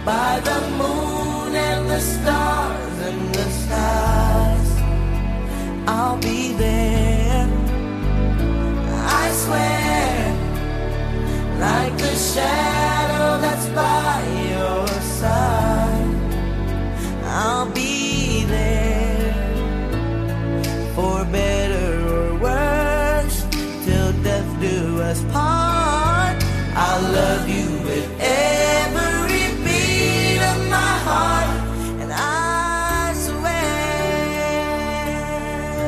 by the moon and the stars and the stars. I'll be there, I swear, like the shadow